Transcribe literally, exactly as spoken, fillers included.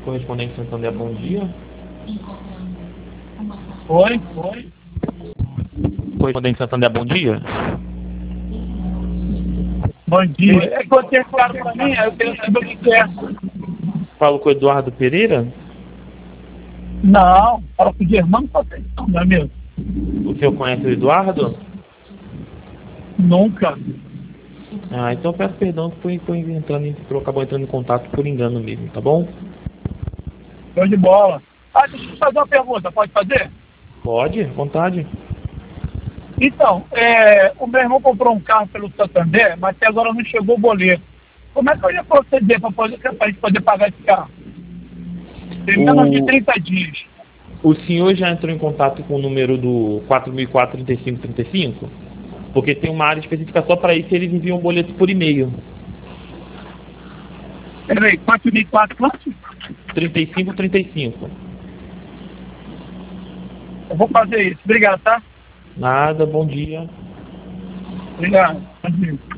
Correspondente Santander, bom dia. Oi, oi. Correspondente Santander, bom dia. Bom dia. É que você claro para mim, eu quero saber o que que é. Falo com o Eduardo Pereira. Não, fala com o Germano Conceição, não é mesmo? O senhor conhece o Eduardo? Nunca. Ah, então peço perdão que foi, foi entrando, em- acabou entrando em contato por engano mesmo, tá bom? Show de bola. Ah, deixa eu te fazer uma pergunta, pode fazer? Pode, à vontade. Então, é, o meu irmão comprou um carro pelo Santander, mas até agora não chegou o boleto. Como é que eu ia proceder para poder, pra gente poder pagar esse carro? Tem menos de O, trinta dias. o senhor já entrou em contato com o número do quatro mil e quatro, trinta e cinco trinta e cinco? Porque tem uma área específica só para isso e eles enviam um boleto por e-mail. Peraí, quatro mil e quatro, quanto? trinta e cinco trinta e cinco. Eu vou fazer isso. Obrigado, tá? Nada, bom dia. Obrigado. Bom dia.